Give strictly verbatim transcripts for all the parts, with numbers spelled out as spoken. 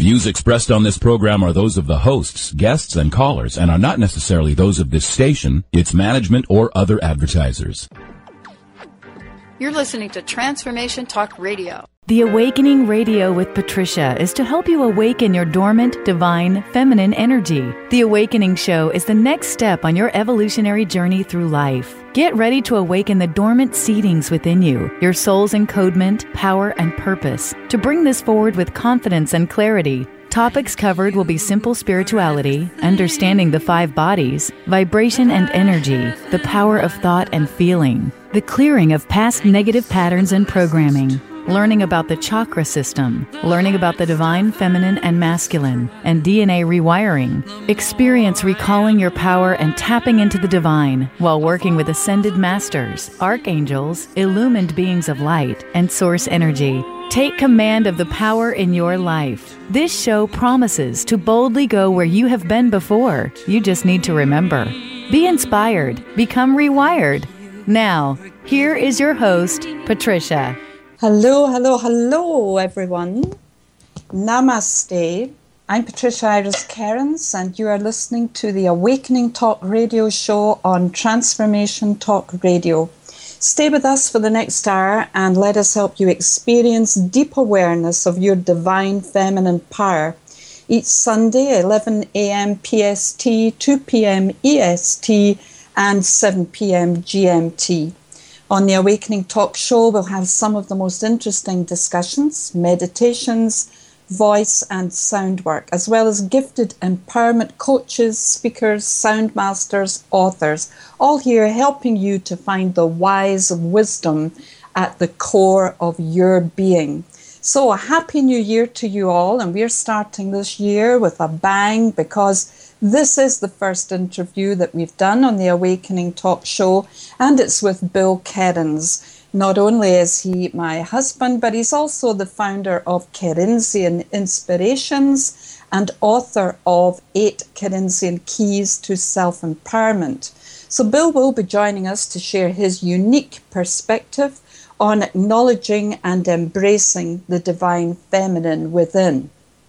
Views expressed on this program are those of the hosts, guests, and callers, and are not necessarily those of this station, its management, or other advertisers. You're listening to Transformation Talk Radio. The Awakening Radio with Patricia is to help you awaken your dormant, divine, feminine energy. The Awakening Show is the next step on your evolutionary journey through life. Get ready to awaken the dormant seedings within you, your soul's encodement, power, and purpose, to bring this forward with confidence and clarity. Topics covered will be simple spirituality, understanding the five bodies, vibration and energy, the power of thought and feeling, the clearing of past negative patterns and programming, learning about the chakra system, learning about the divine feminine and masculine, and D N A rewiring. Experience recalling your power and tapping into the divine while working with ascended masters, archangels, illumined beings of light, and source energy. Take command of the power in your life. This show promises to boldly go where you have been before. You just need to remember. Be inspired. Become rewired. Now, here is your host, Patricia. Hello, hello, hello, everyone. Namaste. I'm Patricia Iris Cairns, and you are listening to the Awakening Talk Radio show on Transformation Talk Radio. Stay with us for the next hour and let us help you experience deep awareness of your divine feminine power. Each Sunday, eleven a.m. P S T, two p.m. E S T, and seven p.m. G M T. On the Awakening Talk Show, we'll have some of the most interesting discussions, meditations, voice and sound work, as well as gifted empowerment coaches, speakers, sound masters, authors, all here helping you to find the wise wisdom at the core of your being. So a happy new year to you all, and we're starting this year with a bang because this is the first interview that we've done on the Awakening Talk Show, and it's with Bill Kerins. Not only is he my husband, but he's also the founder of Kerinsian Inspirations and author of Eight Kerinsian Keys to Self-Empowerment. So Bill will be joining us to share his unique perspective on acknowledging and embracing the divine feminine within.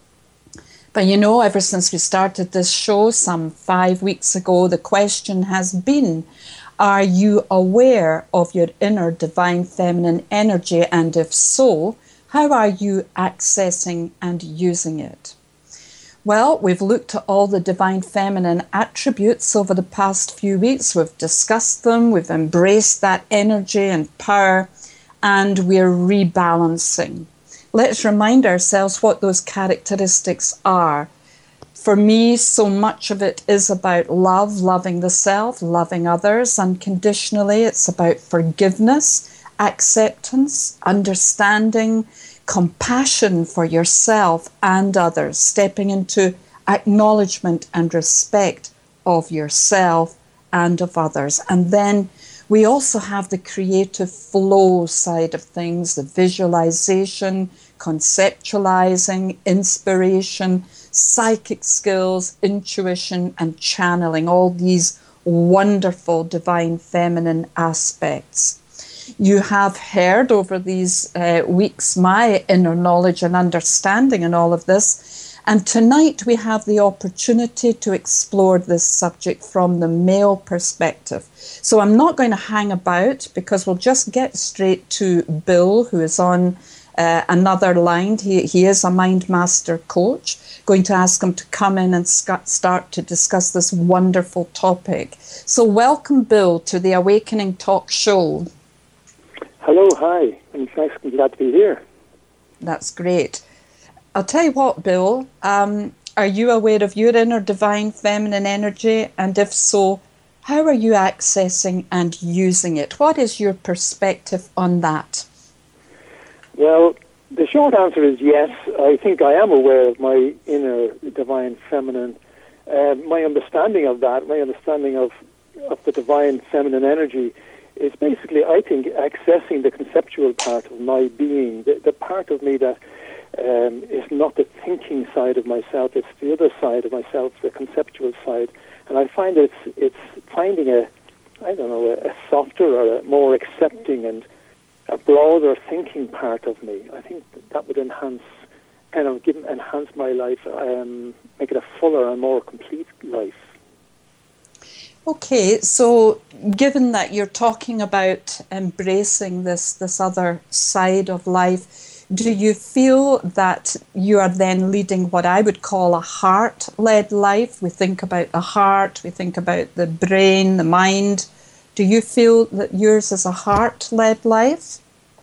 But you know, ever since we started this show some five weeks ago, the question has been, are you aware of your inner divine feminine energy? And if so, how are you accessing and using it? Well, we've looked at all the divine feminine attributes over the past few weeks. We've discussed them, we've embraced that energy and power, and we're rebalancing. Let's remind ourselves what those characteristics are. For me, so much of it is about love, loving the self, loving others unconditionally. It's about forgiveness, acceptance, understanding, compassion for yourself and others, stepping into acknowledgement and respect of yourself and of others. And then we also have the creative flow side of things, the visualization, conceptualizing, inspiration, psychic skills, intuition, and channeling, all these wonderful divine feminine aspects. You have heard over these uh, weeks my inner knowledge and understanding in all of this, and tonight we have the opportunity to explore this subject from the male perspective. So I'm not going to hang about because we'll just get straight to Bill, who is on uh, another line. He, he is a Mind Master coach. Going to ask him to come in and sc- start to discuss this wonderful topic. So welcome, Bill, to the Awakening Talk Show. Hello, hi. I'm glad to be here. That's great. I'll tell you what, Bill, um, are you aware of your inner divine feminine energy? And if so, how are you accessing and using it? What is your perspective on that? Well, the short answer is yes. I think I am aware of my inner divine feminine. Uh, my understanding of that, my understanding of, of the divine feminine energy is basically, I think, accessing the conceptual part of my being, the, the part of me that um, is not the thinking side of myself, it's the other side of myself, the conceptual side. And I find it's it's finding a, I don't know, a, a softer or a more accepting and a broader thinking part of me. I think that would enhance kind of give, enhance my life, um, make it a fuller and more complete life. Okay, so given that you're talking about embracing this this other side of life, do you feel that you are then leading what I would call a heart-led life? We think about the heart, we think about the brain, the mind. Do you feel that yours is a heart-led life?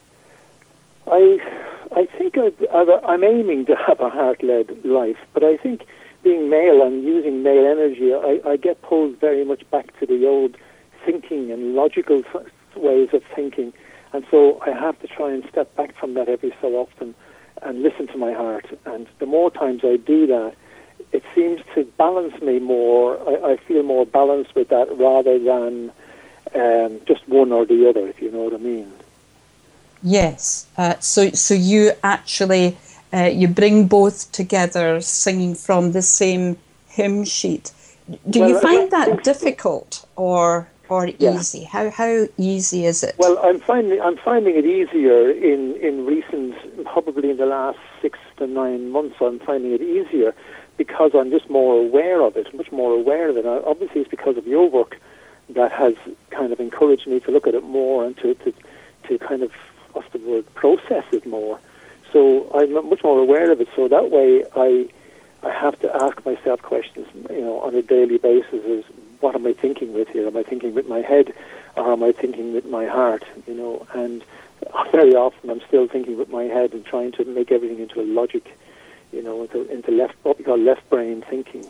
I I think I, I'm aiming to have a heart-led life, but I think being male and using male energy, I, I get pulled very much back to the old thinking and logical ways of thinking. And so I have to try and step back from that every so often and listen to my heart. And the more times I do that, it seems to balance me more. I, I feel more balanced with that rather than um, just one or the other, if you know what I mean. Yes. Uh, so, so you actually... Uh, you bring both together, singing from the same hymn sheet. Do well, you find that difficult or or yeah. easy? How how easy is it? Well, I'm finding I'm finding it easier in, in recent, probably in the last six to nine months. I'm finding it easier because I'm just more aware of it, much more aware of it. Now, obviously, it's because of your work that has kind of encouraged me to look at it more and to to, to kind of, what's the word, process it more. So I'm much more aware of it. So that way, I I have to ask myself questions, you know, on a daily basis: is what am I thinking with here? Am I thinking with my head, or am I thinking with my heart? You know, and very often I'm still thinking with my head and trying to make everything into a logic, you know, into into left what we call left brain thinking.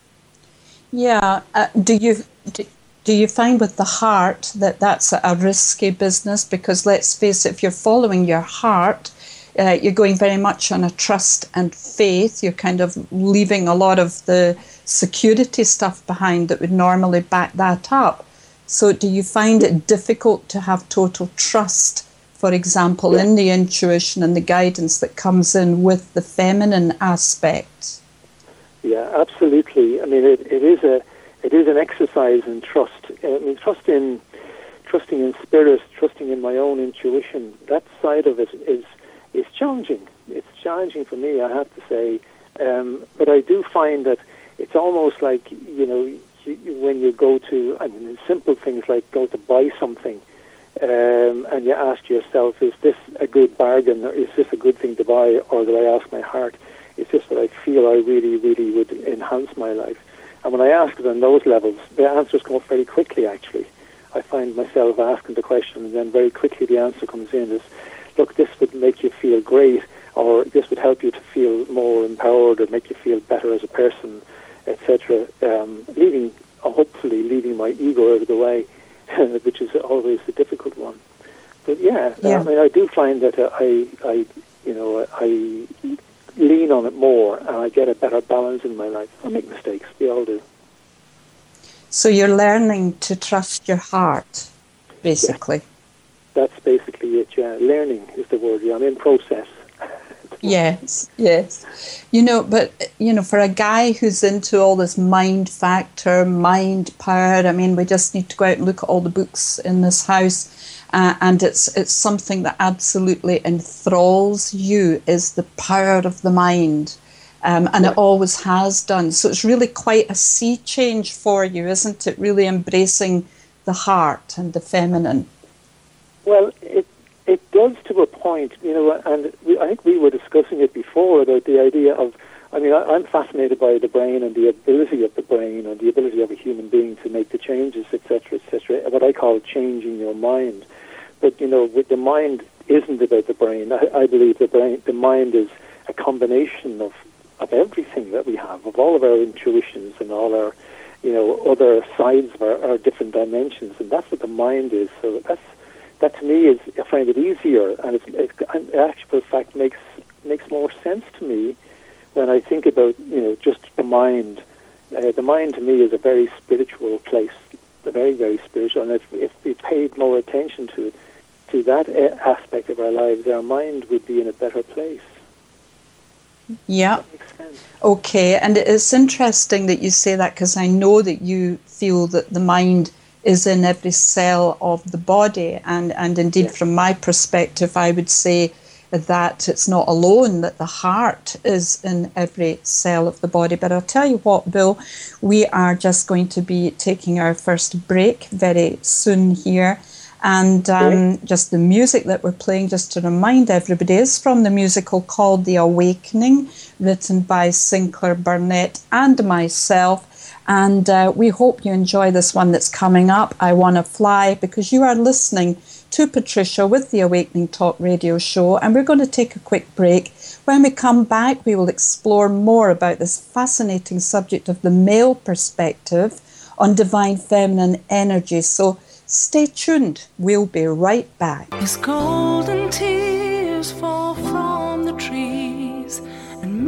Yeah. Uh, do you? Do, Do you find with the heart that that's a risky business? Because let's face it, if you're following your heart, Uh, you're going very much on a trust and faith. You're kind of leaving a lot of the security stuff behind that would normally back that up. So do you find it difficult to have total trust, for example, yeah. in the intuition and the guidance that comes in with the feminine aspect? Yeah, absolutely. I mean, it, it is a it is an exercise in trust. I mean, trust in trusting in spirit, trusting in my own intuition. That side of it is. It's challenging. It's challenging for me, I have to say. Um, but I do find that it's almost like, you know, you, when you go to, I mean, simple things like go to buy something, um, and you ask yourself, is this a good bargain, or is this a good thing to buy, or do I ask my heart? It's just that I feel I really, really would enhance my life. And when I ask it on those levels, the answers come up very quickly, actually. I find myself asking the question, and then very quickly the answer comes in is, look, this would make you feel great, or this would help you to feel more empowered, or make you feel better as a person, et cetera. Um, leaving, hopefully, leaving my ego out of the way, which is always the difficult one. But yeah, yeah. I mean, I do find that uh, I, I, you know, I lean on it more, and I get a better balance in my life. I make mistakes. We all do. So you're learning to trust your heart, basically. Yeah. That's basically it, yeah. Learning is the word, yeah. I'm in process. Yes, yes. You know, but, you know, for a guy who's into all this mind factor, mind power, I mean, we just need to go out and look at all the books in this house, uh, and it's it's something that absolutely enthralls you, is the power of the mind. Um, and yeah. It always has done. So it's really quite a sea change for you, isn't it? Really embracing the heart and the feminine. Well, it it does to a point, you know, and we, I think we were discussing it before about the idea of, I mean, I, I'm fascinated by the brain and the ability of the brain and the ability of a human being to make the changes, et cetera, et cetera, what I call changing your mind. But, you know, with the mind isn't about the brain. I, I believe the brain, the mind is a combination of, of everything that we have, of all of our intuitions and all our, you know, other sides of our, our different dimensions, and that's what the mind is. So that's That to me is, I find it easier, and it's, it, it actually, in fact, makes makes more sense to me when I think about, you know, just the mind. Uh, the mind to me is a very spiritual place, a very very spiritual. And if, if we paid more attention to it, to that aspect of our lives, our mind would be in a better place. Yeah. That makes sense. Okay, and it's interesting that you say that, because I know that you feel that the mind is in every cell of the body, and, and indeed, yes. From my perspective, I would say that it's not alone, that the heart is in every cell of the body. But I'll tell you what, Bill, we are just going to be taking our first break very soon here. And um, just the music that we're playing, just to remind everybody, is from the musical called The Awakening, written by Sinclair Burnett and myself. And uh, we hope you enjoy this one that's coming up, I Wanna Fly, because you are listening to Patricia with the Awakening Talk Radio Show, and we're going to take a quick break. When we come back, we will explore more about this fascinating subject of the male perspective on divine feminine energy. So stay tuned. We'll be right back. As golden tears fall from the trees and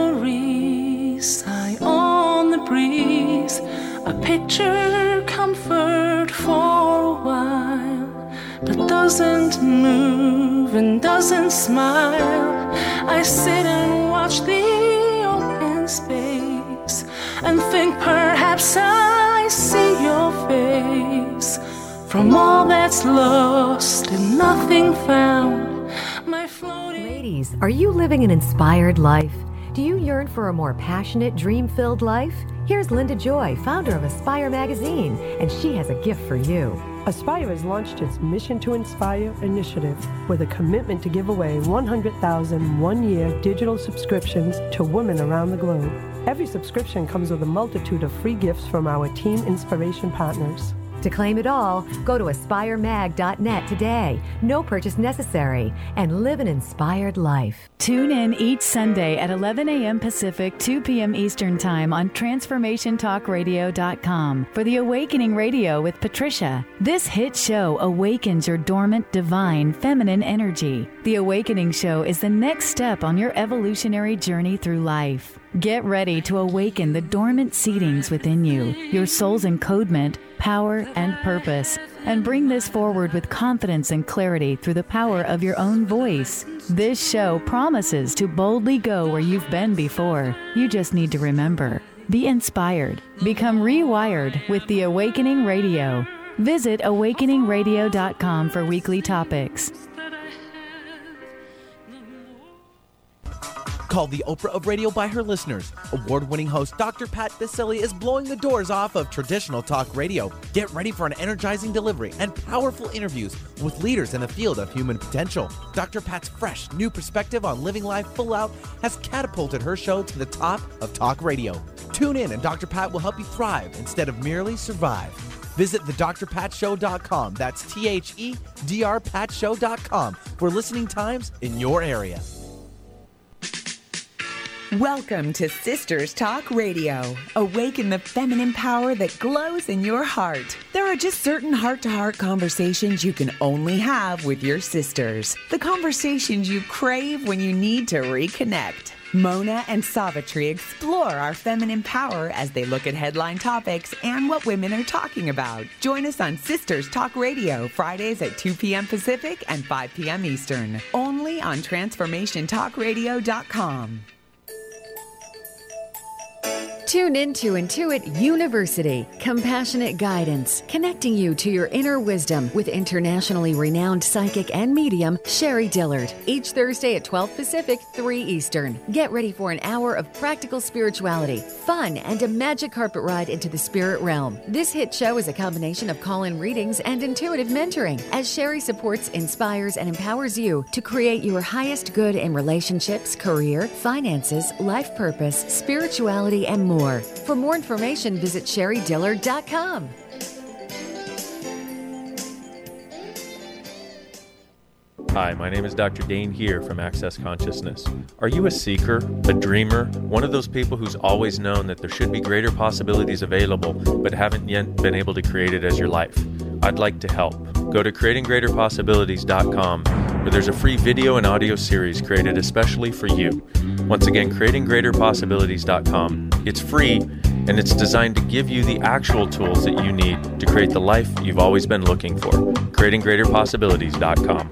memories sigh on the breeze, a picture comfort for a while, but doesn't move and doesn't smile. I sit and watch the open space and think perhaps I see your face. From all that's lost and nothing found, my floating... Ladies, are you living an inspired life? Do you yearn for a more passionate, dream-filled life? Here's Linda Joy, founder of Aspire Magazine, and she has a gift for you. Aspire has launched its Mission to Inspire initiative with a commitment to give away one hundred thousand one-year digital subscriptions to women around the globe. Every subscription comes with a multitude of free gifts from our team inspiration partners. To claim it all, go to aspire mag dot net today. No purchase necessary, and live an inspired life. Tune in each Sunday at eleven a.m. Pacific, two p.m. Eastern Time on transformation talk radio dot com for The Awakening Radio with Patricia. This hit show awakens your dormant, divine, feminine energy. The Awakening Show is the next step on your evolutionary journey through life. Get ready to awaken the dormant seedings within you, your soul's encodement, power, and purpose, and bring this forward with confidence and clarity through the power of your own voice. This show promises to boldly go where you've been before. You just need to remember. Be inspired. Become rewired with The Awakening Radio. Visit awakening radio dot com for weekly topics. Called the Oprah of radio by her listeners, award-winning host Doctor Pat Baccili is blowing the doors off of traditional talk radio. Get ready for an energizing delivery and powerful interviews with leaders in the field of human potential. Doctor Pat's fresh, new perspective on living life full out has catapulted her show to the top of talk radio. Tune in and Doctor Pat will help you thrive instead of merely survive. Visit the dr pat show dot com. That's T H E D R pat show dot com for listening times in your area. Welcome to Sisters Talk Radio. Awaken the feminine power that glows in your heart. There are just certain heart-to-heart conversations you can only have with your sisters. The conversations you crave when you need to reconnect. Mona and Savitri explore our feminine power as they look at headline topics and what women are talking about. Join us on Sisters Talk Radio, Fridays at two p.m. Pacific and five p.m. Eastern. Only on transformation talk radio dot com. Tune in to Intuit University, compassionate guidance, connecting you to your inner wisdom with internationally renowned psychic and medium, Sherry Dillard, each Thursday at twelve Pacific, three Eastern. Get ready for an hour of practical spirituality, fun, and a magic carpet ride into the spirit realm. This hit show is a combination of call-in readings and intuitive mentoring, as Sherry supports, inspires, and empowers you to create your highest good in relationships, career, finances, life purpose, spirituality, and more. For more information, visit sherry dillard dot com. Hi, my name is Doctor Dane here from Access Consciousness. Are you a seeker, a dreamer, one of those people who's always known that there should be greater possibilities available but haven't yet been able to create it as your life? I'd like to help. Go to creating greater possibilities dot com, where there's a free video and audio series created especially for you. Once again, creating greater possibilities dot com. It's free, and it's designed to give you the actual tools that you need to create the life you've always been looking for. creating greater possibilities dot com.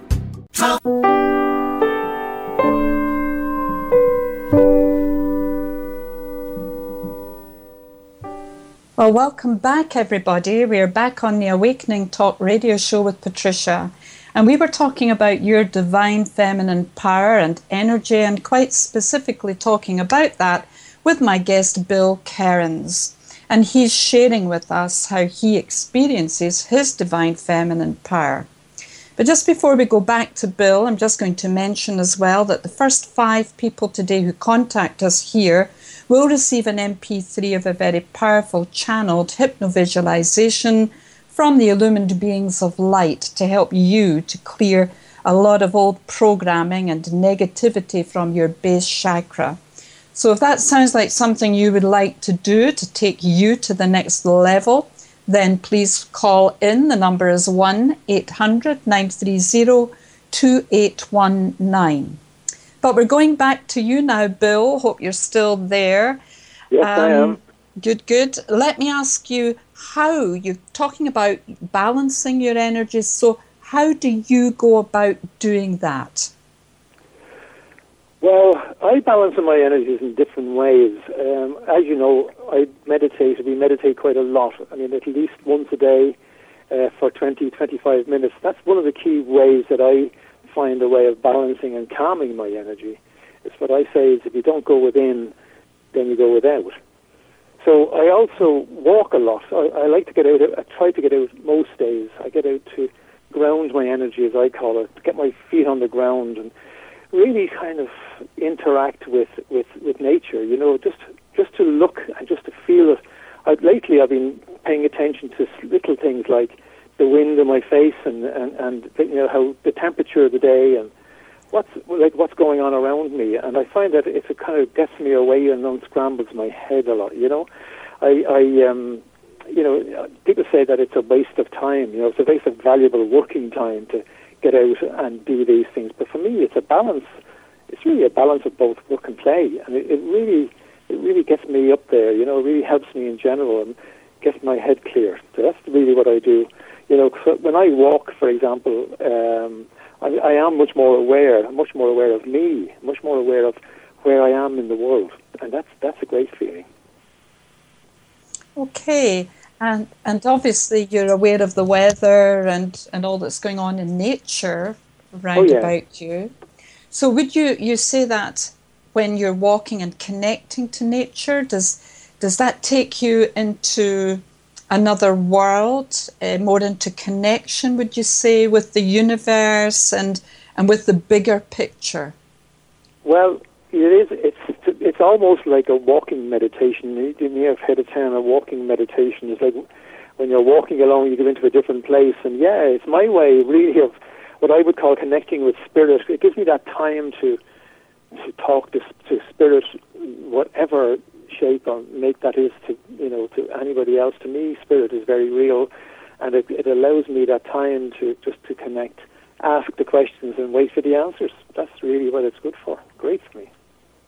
Well, welcome back, everybody. We are back on the Awakening Talk Radio Show with Patricia. And we were talking about your divine feminine power and energy, and quite specifically talking about that with my guest, Bill Cairns. And he's sharing with us how he experiences his divine feminine power. But just before we go back to Bill, I'm just going to mention as well that the first five people today who contact us here will receive an M P three of a very powerful channeled hypnovisualization from the illumined beings of light to help you to clear a lot of old programming and negativity from your base chakra. So if that sounds like something you would like to do to take you to the next level, then please call in. The number is one eight hundred nine three zero two eight one nine. But we're going back to you now, Bill. Hope you're still there. Yes, um, I am. Good, good. Let me ask you how, you're talking about balancing your energies, so how do you go about doing that? Well, I balance my energies in different ways. Um, as you know, I meditate. We meditate quite a lot. I mean, at least once a day uh, for twenty, twenty-five minutes. That's one of the key ways that I find a way of balancing and calming my energy. It's what I say is if you don't go within, then you go without. So I also walk a lot. I, I like to get out. I try to get out most days. I get out to ground my energy, as I call it, to get my feet on the ground and really kind of interact with, with, with nature, you know, just just to look and just to feel it. I've, lately I've been paying attention to little things like the wind in my face and, and, and you know, how the temperature of the day and what's like what's going on around me. And I find that it kind of gets me away and unscrambles my head a lot, you know. I, I um, you know, people say that it's a waste of time, you know, it's a waste of valuable working time to get out and do these things. But for me, it's a balance. It's really a balance of both work and play, and it, it really, it really gets me up there. You know, it really helps me in general and gets my head clear. So that's really what I do. You know, when I walk, for example, um, I, I am much more aware. I'm much more aware of me, much more aware of where I am in the world, and that's that's a great feeling. Okay. And and obviously you're aware of the weather and, and all that's going on in nature round oh, yeah. about you. So would you, you say that when you're walking and connecting to nature, does does that take you into another world, uh, more into connection, would you say, with the universe and, and with the bigger picture? Well, it is. It's it's almost like a walking meditation. You may have heard a term, a walking meditation. It's like when you're walking along, you go into a different place. And yeah, it's my way really of what I would call connecting with spirit. It gives me that time to to talk to, to spirit, whatever shape or make that is to you know to anybody else. To me, spirit is very real, and it, it allows me that time to just to connect, ask the questions, and wait for the answers. That's really what it's good for. Great for me.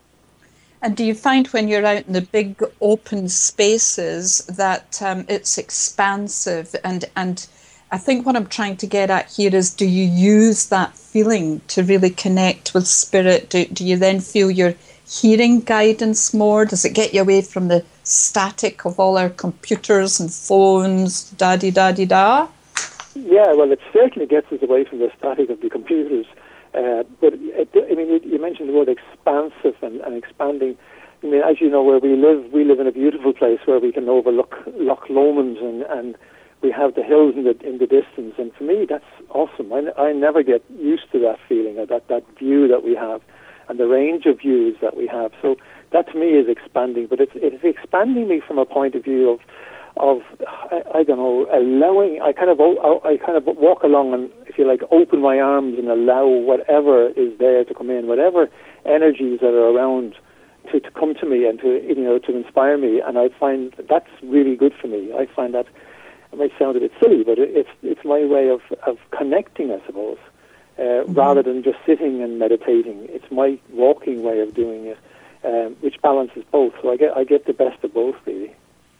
And do you find when you're out in the big open spaces that um, it's expansive? And, and I think what I'm trying to get at here is, do you use that feeling to really connect with spirit? Do, do you then feel you're hearing guidance more? Does it get you away from the static of all our computers and phones, da-di-da-di-da? Yeah, well, it certainly gets us away from the static of the computers. Uh, but, it, I mean, you, you mentioned the word expansive and, and expanding. I mean, as you know, where we live, we live in a beautiful place where we can overlook Loch Lomond and, and we have the hills in the in the distance. And for me, that's awesome. I, I never get used to that feeling, or that, that view that we have and the range of views that we have. So that to me is expanding. But it's, it's expanding me from a point of view of of I, I don't know, allowing. I kind of I kind of walk along and, if you like, open my arms and allow whatever is there to come in, whatever energies that are around to, to come to me and to you know to inspire me. And I find that's really good for me. I find that it might sound a bit silly, but it, it's it's my way of of connecting, I suppose, uh, mm-hmm. rather than just sitting and meditating. It's my walking way of doing it, um, which balances both. So I get I get the best of both, really.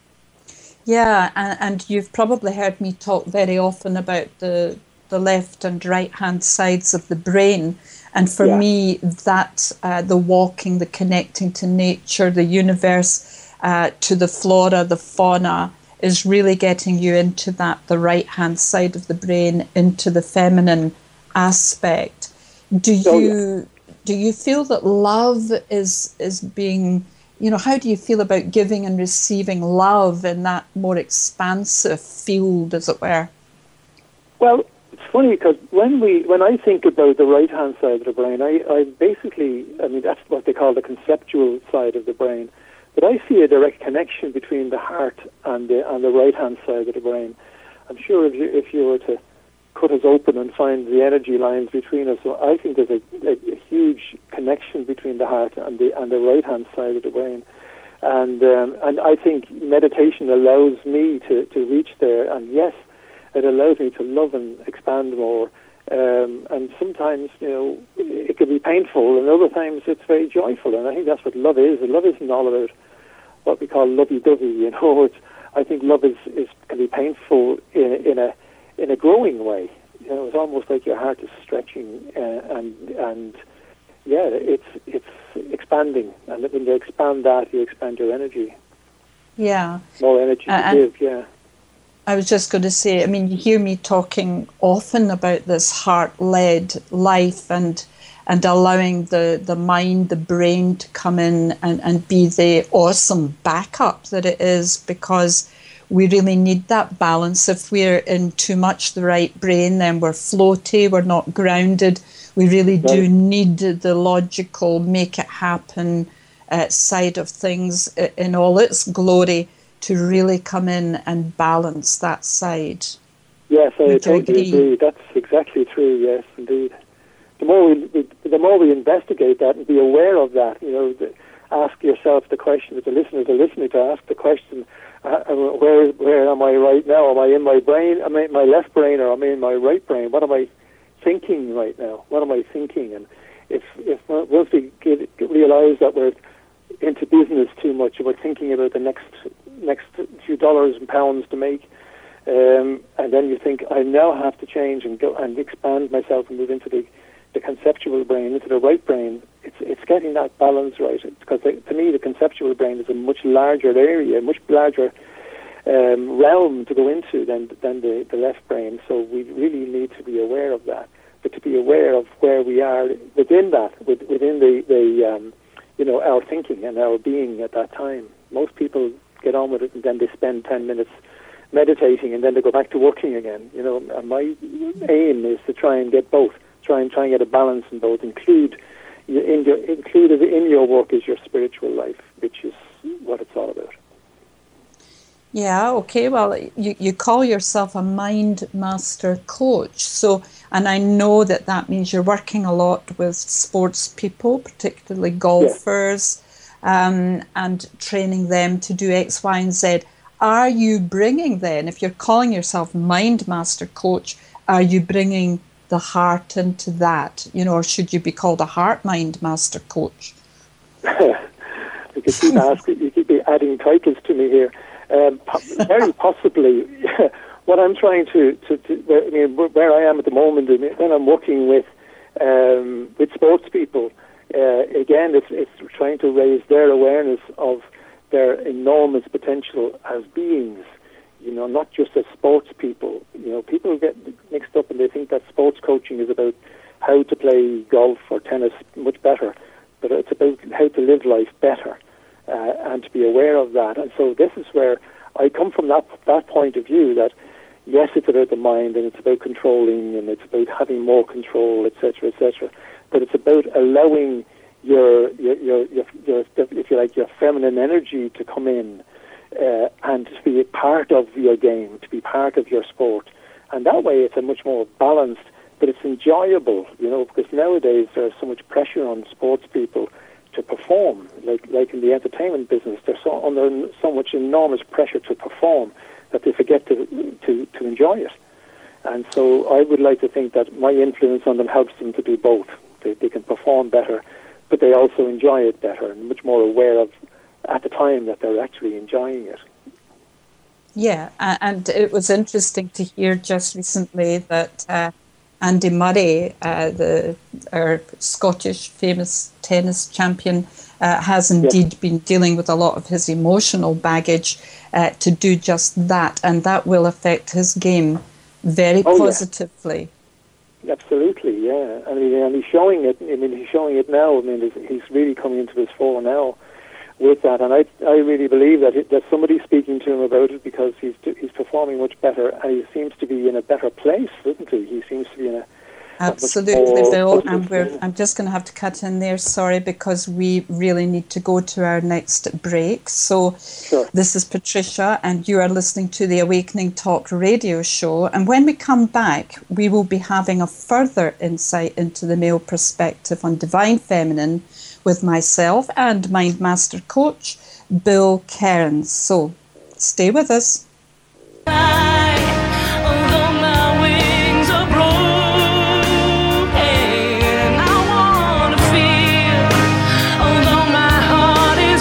Yeah, and, and you've probably heard me talk very often about the the left and right hand sides of the brain. And for yeah. me, that uh, the walking, the connecting to nature, the universe, uh, to the flora, the fauna, is really getting you into that, the right hand side of the brain, into the feminine aspect. Do you oh, yeah. do you feel that love is is being, you know, how do you feel about giving and receiving love in that more expansive field, as it were? Well, it's funny because when we when I think about the right hand side of the brain, I, I basically, I mean, that's what they call the conceptual side of the brain. But I see a direct connection between the heart and the and the right hand side of the brain. I'm sure if you if you were to cut us open and find the energy lines between us, so I think there's a, a, a huge connection between the heart and the and the right hand side of the brain. And um, and I think meditation allows me to, to reach there. And yes, it allows me to love and expand more. Um, and sometimes, you know, it can be painful, and other times it's very joyful. And I think that's what love is. And love isn't all about what we call lovey-dovey. You know, it's, I think love is, is can be painful in in a in a growing way. You know, it's almost like your heart is stretching, uh, and and yeah, it's it's expanding. And when you expand that, you expand your energy. Yeah, more energy uh, to give. Yeah. I was just going to say, I mean, you hear me talking often about this heart-led life and and allowing the, the mind, the brain to come in and, and be the awesome backup that it is, because we really need that balance. If we're in too much the right brain, then we're floaty, we're not grounded. We really right. do need the logical, make it happen uh, side of things in all its glory to really come in and balance that side. Yes, I Would totally agree. That's exactly true. Yes, indeed. The more we, we, the more we investigate that and be aware of that, you know, the, ask yourself the question. If the listeners are listening, to ask the question: uh, Where where am I right now? Am I in my brain? Am I in my left brain, or am I in my right brain? What am I thinking right now? What am I thinking? And if if once we get, realize that we're into business too much, we're thinking about the next next few dollars and pounds to make, um, and then you think, I now have to change and go and expand myself and move into the, the conceptual brain, into the right brain. It's it's getting that balance right, because the, to me the conceptual brain is a much larger area, a much larger um, realm to go into than than the, the left brain. So we really need to be aware of that, but to be aware of where we are within that, within the the um, you know, our thinking and our being at that time. Most people get on with it, and then they spend ten minutes meditating, and then they go back to working again. You know, and my aim is to try and get both. Try and try and get a balance in both. Include in your included in your work is your spiritual life, which is what it's all about. Yeah, okay, well, you, you call yourself a mind master coach, so, and I know that that means you're working a lot with sports people, particularly golfers, yeah. um, and training them to do X, Y, and Z. Are you bringing then, if you're calling yourself mind master coach, are you bringing the heart into that, you know, or should you be called a heart mind master coach? You could keep asking, you keep adding titles to me here. Um, very possibly. What I'm trying to, to, to where, I mean, where I am at the moment, when I'm working with um, with sports people, uh, again, it's, it's trying to raise their awareness of their enormous potential as beings. You know, not just as sports people. You know, people get mixed up and they think that sports coaching is about how to play golf or tennis much better, but it's about how to live life better. Uh, and to be aware of that. And so this is where I come from, that that point of view, that yes, it's about the mind and it's about controlling and it's about having more control, et cetera, et cetera. But it's about allowing your, your, your, your, your if you like, your feminine energy to come in uh, and to be a part of your game, to be part of your sport. And that way it's a much more balanced, but it's enjoyable, you know, because nowadays there's so much pressure on sports people to perform, like like in the entertainment business. They're so under so much enormous pressure to perform that they forget to to, to enjoy it. And so I would like to think that my influence on them helps them to do both. They, they can perform better, but they also enjoy it better and much more aware of at the time that they're actually enjoying it. Yeah, and it was interesting to hear just recently that uh, Andy Murray, uh, the our Scottish famous tennis champion, uh, has indeed yes. been dealing with a lot of his emotional baggage uh, to do just that, and that will affect his game very oh, positively. Absolutely, yeah. I mean, and he's showing it. I mean, he's showing it now. I mean, he's- he's really coming into his fore now with that, and I I really believe that it, that somebody's speaking to him about it, because he's he's performing much better, and he seems to be in a better place, doesn't he? He seems to be in a Absolutely, Bill. And we're, I'm just going to have to cut in there, sorry, because we really need to go to our next break. So Sure. This is Patricia, and you are listening to the Awakening Talk radio show. And when we come back, we will be having a further insight into the male perspective on Divine Feminine with myself and Mind Master Coach, Bill Cairns. So stay with us. Although my wings are broken, I wanna feel. Although my heart is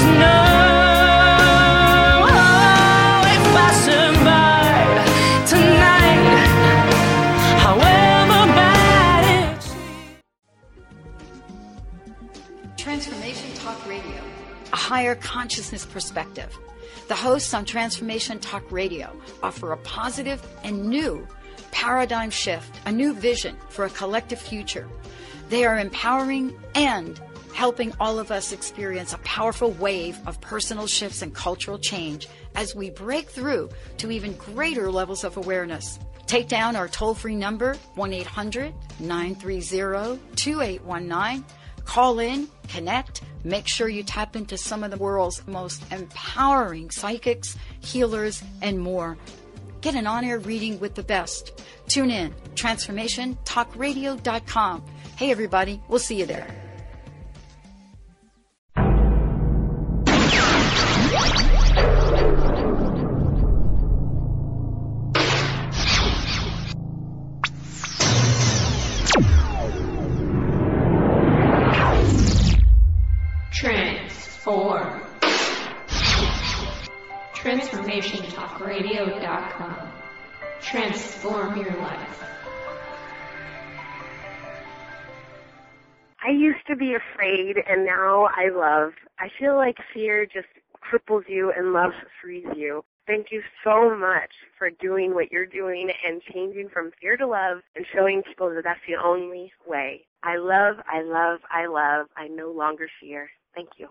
numb, oh, if I survive tonight, however bad it Transformation Talk Radio, a higher consciousness perspective. The hosts on Transformation Talk Radio offer a positive and new paradigm shift, a new vision for a collective future. They are empowering and helping all of us experience a powerful wave of personal shifts and cultural change as we break through to even greater levels of awareness. Take down our toll-free number, one eight hundred nine three zero two eight one nine. Call in, connect, make sure you tap into some of the world's most empowering psychics, healers, and more. Get an on-air reading with the best. Tune in, transformation talk radio dot com. Hey everybody, we'll see you there. Transform. transformation talk radio dot com. Transform your life. I used to be afraid, and now I love. I feel like fear just cripples you and love frees you. Thank you so much for doing what you're doing and changing from fear to love and showing people that that's the only way. I love, I love, I love. I no longer fear. Thank you.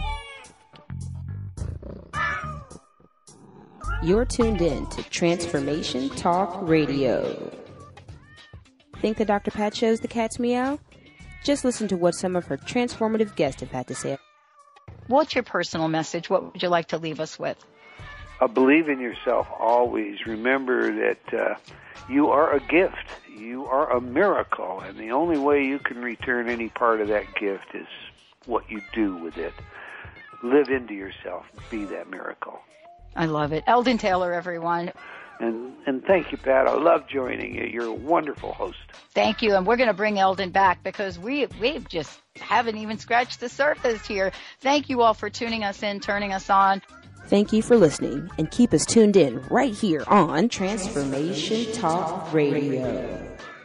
You're tuned in to Transformation Talk Radio. Think that Doctor Pat shows the cat's meow? Just listen to what some of her transformative guests have had to say. What's your personal message? What would you like to leave us with? Uh, believe in yourself always. Remember that uh, you are a gift. You are a miracle, and the only way you can return any part of that gift is what you do with it. Live into yourself. Be that miracle. I love it. Eldon Taylor, everyone. And and thank you, Pat. I love joining you. You're a wonderful host. Thank you. And we're going to bring Eldon back because we we just haven't even scratched the surface here. Thank you all for tuning us in, turning us on. Thank you for listening, and keep us tuned in right here on Transformation Talk Radio.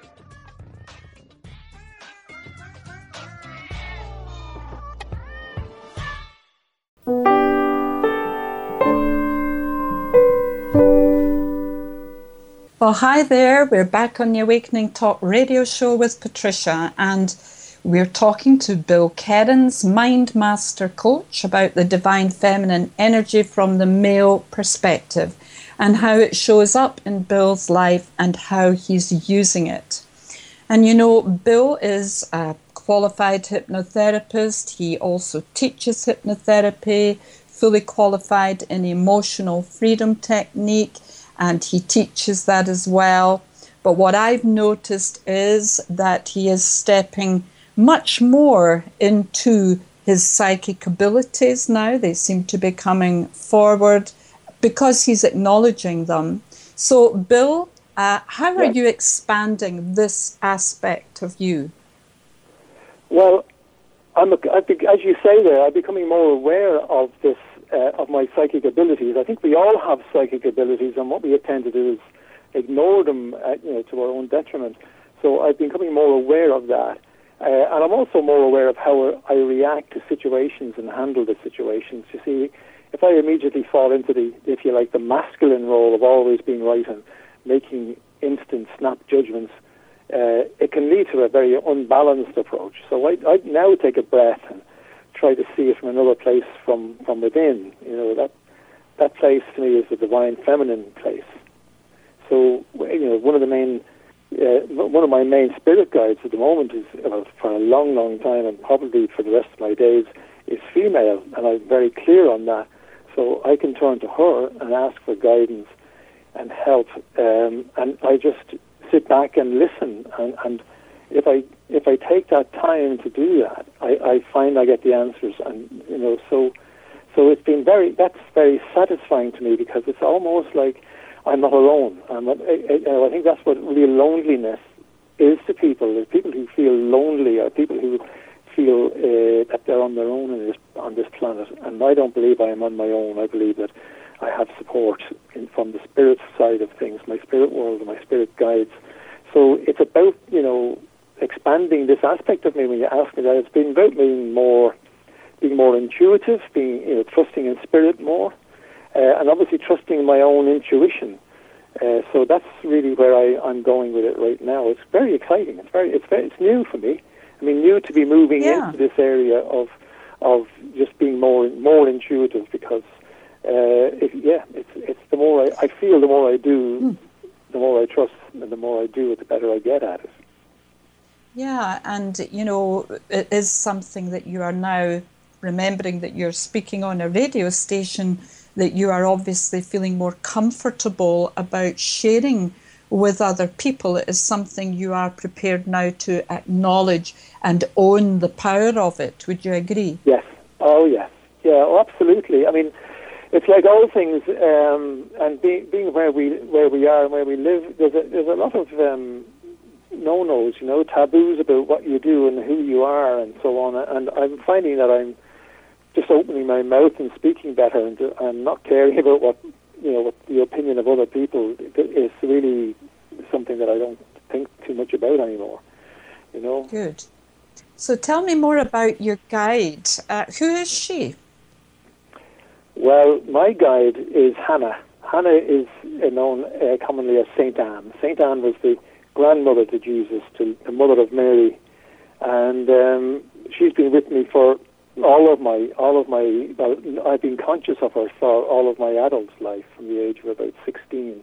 Well, hi there. We're back on the Awakening Talk radio show with Patricia, and we're talking to Bill Cairns, Mind Master Coach, about the Divine Feminine energy from the male perspective and how it shows up in Bill's life and how he's using it. And you know, Bill is a qualified hypnotherapist. He also teaches hypnotherapy, fully qualified in emotional freedom technique, and he teaches that as well. But what I've noticed is that he is stepping much more into his psychic abilities now. They seem to be coming forward because he's acknowledging them. So, Bill, uh, how are Yes. you expanding this aspect of you? Well, I'm a, I think, as you say there, I'm becoming more aware of this, uh, of my psychic abilities. I think we all have psychic abilities, and what we tend to do is ignore them, uh, you know, to our own detriment. So I'm becoming more aware of that, uh, and I'm also more aware of how I react to situations and handle the situations. You see, if I immediately fall into the, if you like, the masculine role of always being right and making instant snap judgments, uh, it can lead to a very unbalanced approach. So I, I now take a breath and try to see it from another place from, from within. You know, that that place to me is the divine feminine place. So, you know, one of the main, uh, one of my main spirit guides at the moment is, uh, for a long, long time, and probably for the rest of my days, is female, and I'm very clear on that. So I can turn to her and ask for guidance and help, um, and I just sit back and listen. And, and if I if I take that time to do that, I, I find I get the answers. And you know, so so it's been very that's very satisfying to me, because it's almost like I'm not alone. I'm not, I, I, I think that's what real loneliness is to people. There's people who feel lonely, or people who feel uh, that they're on their own in this, on this planet. And I don't believe I am on my own. I believe that I have support in, from the spirit side of things, my spirit world and my spirit guides. So it's about, you know, expanding this aspect of me. When you ask me that, it's been about being more, being more intuitive, being, you know, trusting in spirit more, uh, and obviously trusting my own intuition. Uh, so that's really where I, I'm going with it right now. It's very exciting. It's very, it's very, it's new for me. I mean, new to be moving yeah. into this area of of just being more more intuitive, because uh, it, yeah, it's it's the more I, I feel, the more I do, mm. the more I trust, and the more I do it, the better I get at it. Yeah, and you know, it is something that you are now remembering, that you're speaking on a radio station, that you are obviously feeling more comfortable about sharing with other people. It is something you are prepared now to acknowledge and own the power of it. Would you agree? Yes. Oh, yes. Yeah, oh, absolutely. I mean, it's like all things, um, and being, being where we where we are and where we live, there's a, there's a lot of um, no-nos, you know, taboos about what you do and who you are and so on. And I'm finding that I'm just opening my mouth and speaking better, and, and not caring about what you know, what the opinion of other people is really something that I don't think too much about anymore, you know. Good. So tell me more about your guide. Uh, who is she? Well, my guide is Hannah. Hannah is known uh, commonly as Saint Anne. Saint Anne was the grandmother to Jesus, to the mother of Mary, and um, she's been with me for all of my, all of my, well, I've been conscious of her for all of my adult life, from the age of about sixteen.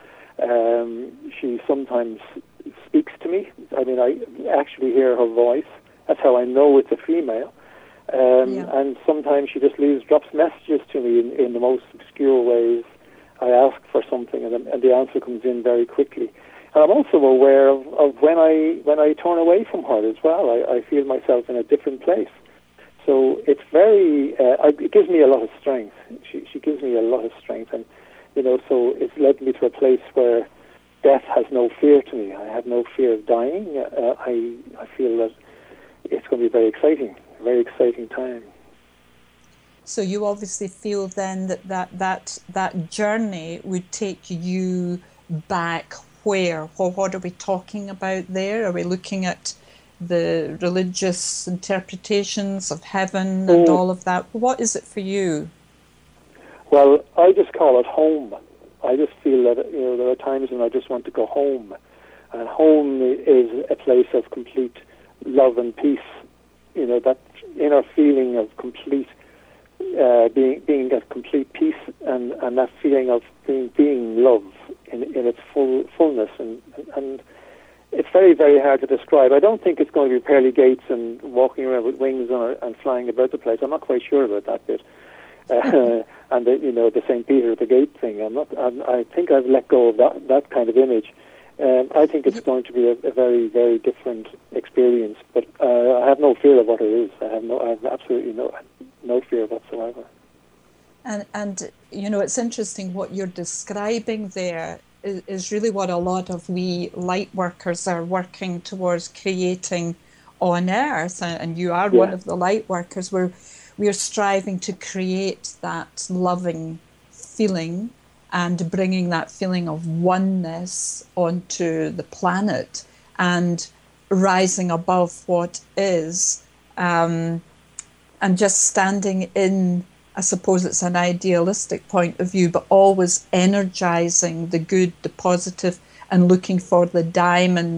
Um, she sometimes speaks to me. I mean, I actually hear her voice. That's how I know it's a female. Um, yeah. And sometimes she just leaves, drops messages to me in, in the most obscure ways. I ask for something, and, and the answer comes in very quickly. And I'm also aware of, of when I when I turn away from her as well. I, I feel myself in a different place. So it's very, uh, it gives me a lot of strength. She, she gives me a lot of strength, and you know, so it's led me to a place where death has no fear to me. I have no fear of dying. Uh, I I feel that it's going to be very exciting, a very exciting time. So you obviously feel then that that that, that journey would take you back where? Well, what are we talking about there? Are we looking at the religious interpretations of heaven and mm. all of that? What is it for you? Well, I just call it home. I just feel that, you know, there are times when I just want to go home, and home is a place of complete love and peace. You know, that inner feeling of complete uh, being being at complete peace, and, and that feeling of being being love in in its full fullness, and and. It's very, very hard to describe. I don't think it's going to be pearly gates and walking around with wings on and flying about the place. I'm not quite sure about that bit. Uh, and the, you know, the Saint Peter at the Gate thing. I'm not. I'm, I think I've let go of that that kind of image. Um, I think it's going to be a, a very, very different experience. But uh, I have no fear of what it is. I have no. I have absolutely no no fear whatsoever. And and you know, it's interesting what you're describing there. Is really what a lot of we light workers are working towards creating on Earth, and you are yeah. one of the light workers. We're we're striving to create that loving feeling and bringing that feeling of oneness onto the planet and rising above what is, um, and just standing in, I suppose it's an idealistic point of view, but always energizing the good, the positive, and looking for the diamond if,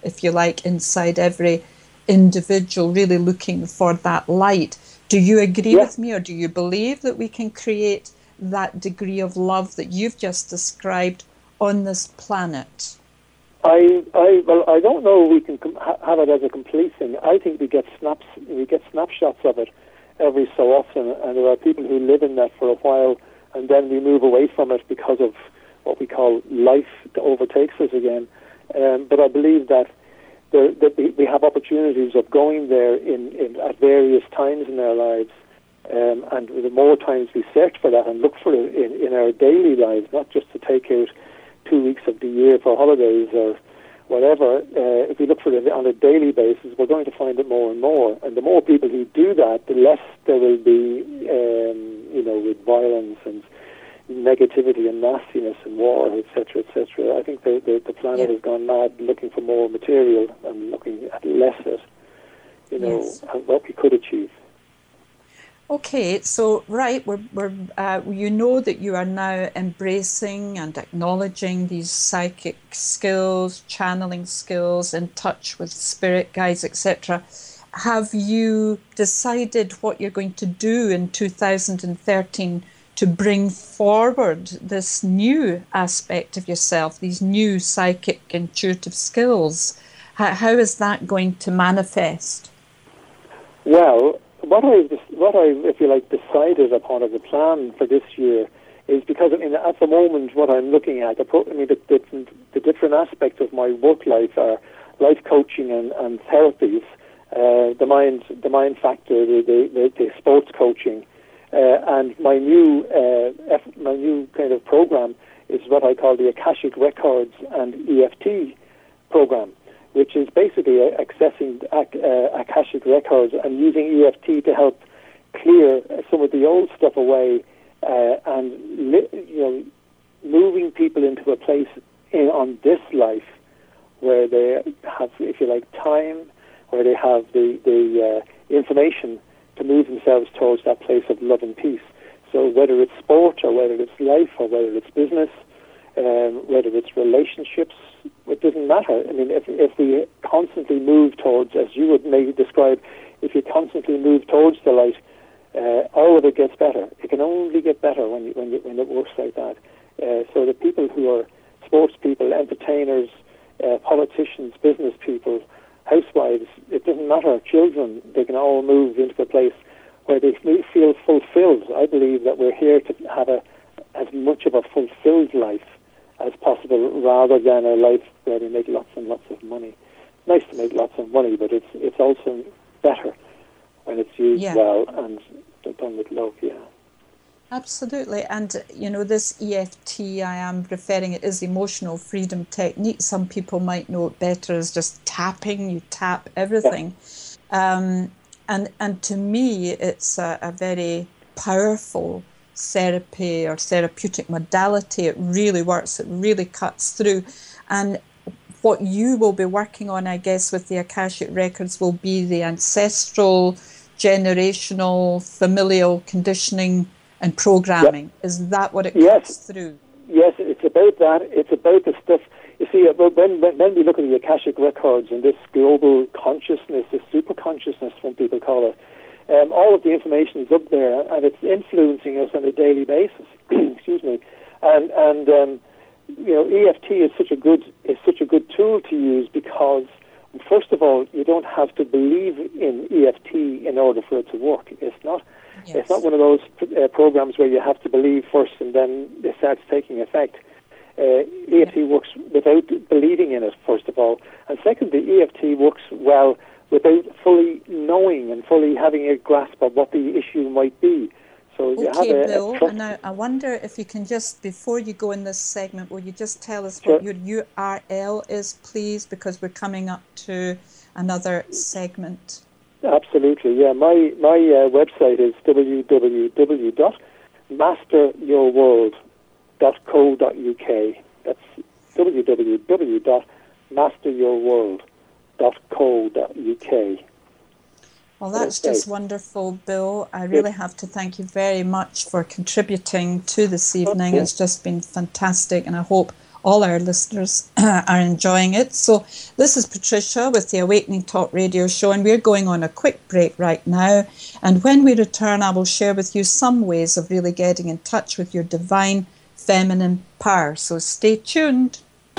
if you like, inside every individual, really looking for that light. Do you agree yeah. with me, or do you believe that we can create that degree of love that you've just described on this planet? I, I, well, I don't know if we can com- ha- have it as a complete thing. I think we get snaps, we get snapshots of it every so often, and there are people who live in that for a while, and then we move away from it because of what we call life that overtakes us again. Um, but I believe that there, that we, we have opportunities of going there in, in at various times in our lives, um, and the more times we search for that and look for it in, in our daily lives, not just to take out two weeks of the year for holidays or whatever, uh, if we look for it on a daily basis, we're going to find it more and more. And the more people who do that, the less there will be, um, you know, with violence and negativity and nastiness and war, et cetera, et cetera. I think the, the, the planet yeah. has gone mad looking for more material and looking at less at, you know, yes. what we could achieve. Okay, so right, we're, we're uh, you know that you are now embracing and acknowledging these psychic skills, channeling skills, in touch with spirit guides, et cetera. Have you decided what you're going to do in two thousand thirteen to bring forward this new aspect of yourself, these new psychic intuitive skills? How, how is that going to manifest? Well, What I, what I, if you like, decided upon as a plan for this year is because, I mean, at the moment, what I'm looking at, the, pro, I mean, the, the, the different aspects of my work life are life coaching and, and therapies, uh, the mind, the mind factor, the, the, the sports coaching, uh, and my new, uh, my new kind of program is what I call the Akashic Records and E F T program, which is basically accessing uh, Akashic records and using E F T to help clear some of the old stuff away, uh, and li- you know, moving people into a place in, on this life where they have, if you like, time, where they have the the uh, information to move themselves towards that place of love and peace. So whether it's sport or whether it's life or whether it's business, um, whether it's relationships, it doesn't matter. I mean, if if we constantly move towards, as you would maybe describe, if you constantly move towards the light, uh, all of it gets better. It can only get better when you, when you, when it works like that. Uh, so the people who are sports people, entertainers, uh, politicians, business people, housewives, it doesn't matter. Children, they can all move into a place where they feel fulfilled. I believe that we're here to have a as much of a fulfilled life as possible, rather than a life where we make lots and lots of money. Nice to make lots of money, but it's it's also better when it's used yeah. well and done with love. Yeah, absolutely. And you know, this E F T, I am referring it is emotional freedom technique. Some people might know it better as just tapping. You tap everything, yeah. um, and and to me, it's a, a very powerful therapy or therapeutic modality. It really works. It really cuts through. And what you will be working on, I guess, with the Akashic Records will be the ancestral, generational, familial conditioning and programming. Yep. Is that what it cuts yes. through? Yes, it's about that. It's about the stuff. You see, when, when, when we look at the Akashic Records and this global consciousness, this super consciousness, when people call it, Um, all of the information is up there, and it's influencing us on a daily basis. Excuse me, and and um, you know, E F T is such a good is such a good tool to use because, first of all, you don't have to believe in E F T in order for it to work. It's not yes. it's not one of those uh, programs where you have to believe first and then it starts taking effect. Uh, E F T yeah. works without believing in it, first of all, and secondly, E F T works well without fully knowing and fully having a grasp of what the issue might be. So you okay, have a, Bill, a trust- and I, I wonder if you can just, before you go in this segment, will you just tell us sure. what your U R L is, please, because we're coming up to another segment. Absolutely, yeah. My my uh, website is w w w dot master your world dot co dot u k. That's w w w dot master your world dot co dot u k. Well, that's just wonderful, Bill. I really have to thank you very much for contributing to this evening. Okay. It's just been fantastic, and I hope all our listeners are enjoying it. So this is Patricia with the Awakening Talk Radio Show, and we're going on a quick break right now. And when we return, I will share with you some ways of really getting in touch with your divine feminine power. So stay tuned.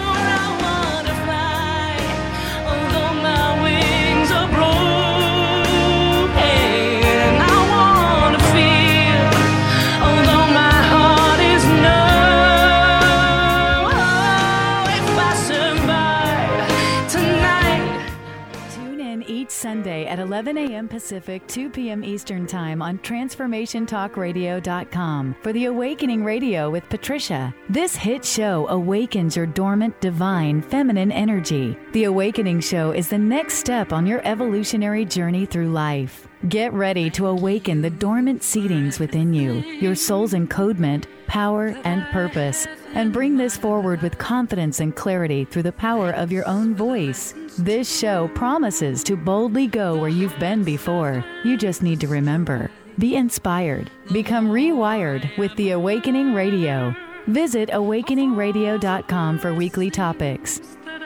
Sunday at eleven a.m. Pacific, two p.m. Eastern Time on transformation talk radio dot com for The Awakening Radio with Patricia. This hit show awakens your dormant, divine, feminine energy. The Awakening Show is the next step on your evolutionary journey through life. Get ready to awaken the dormant seedings within you, your soul's encodement, power, and purpose, and bring this forward with confidence and clarity through the power of your own voice. This show promises to boldly go where you've been before. You just need to remember. Be inspired. Become rewired with The Awakening Radio. Visit awakening radio dot com for weekly topics.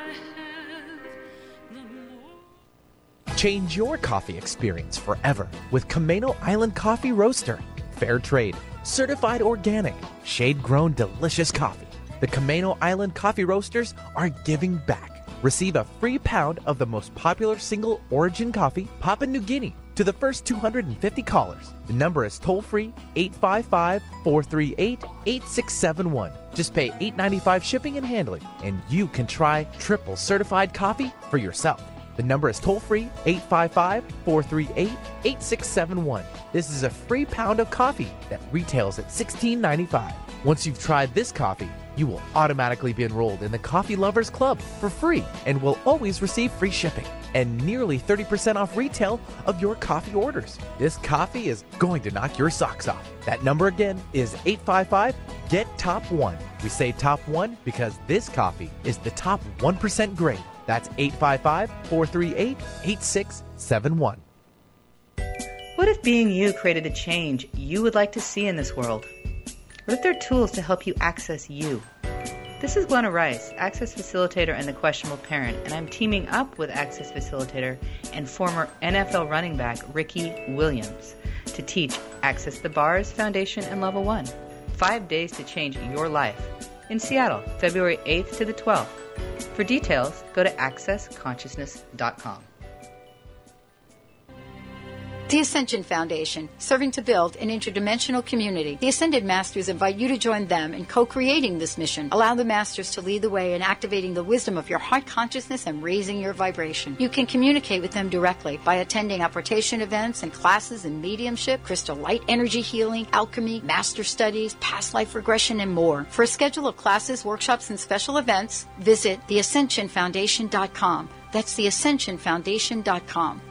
Change your coffee experience forever with Camano Island Coffee Roaster. Fair trade, certified organic, shade-grown delicious coffee. The Camano Island Coffee Roasters are giving back. Receive a free pound of the most popular single origin coffee, Papua New Guinea, to the first two hundred fifty callers. The number is toll-free eight five five, four three eight, eight six seven one. Just pay eight dollars and ninety-five cents shipping and handling, and you can try triple certified coffee for yourself. The number is toll-free eight five five, four three eight, eight six seven one. This is a free pound of coffee that retails at sixteen ninety-five. Once you've tried this coffee, you will automatically be enrolled in the Coffee Lovers Club for free and will always receive free shipping and nearly thirty percent off retail of your coffee orders. This coffee is going to knock your socks off. That number again is eight five five, get top one. We say top one because this coffee is the top one percent grade. That's eight five five, four three eight, eight six seven one. What if being you created a change you would like to see in this world? What if there are tools to help you access you? This is Glenna Rice, Access Facilitator and the Questionable Parent, and I'm teaming up with Access Facilitator and former N F L running back Ricky Williams to teach Access the Bars Foundation and Level one. Five days to change your life. In Seattle, February eighth to the twelfth. For details, go to access consciousness dot com. The Ascension Foundation, serving to build an interdimensional community. The Ascended Masters invite you to join them in co-creating this mission. Allow the Masters to lead the way in activating the wisdom of your heart consciousness and raising your vibration. You can communicate with them directly by attending apportation events and classes in mediumship, crystal light energy healing, alchemy, master studies, past life regression, and more. For a schedule of classes, workshops, and special events, visit the ascension foundation dot com. That's the ascension foundation dot com.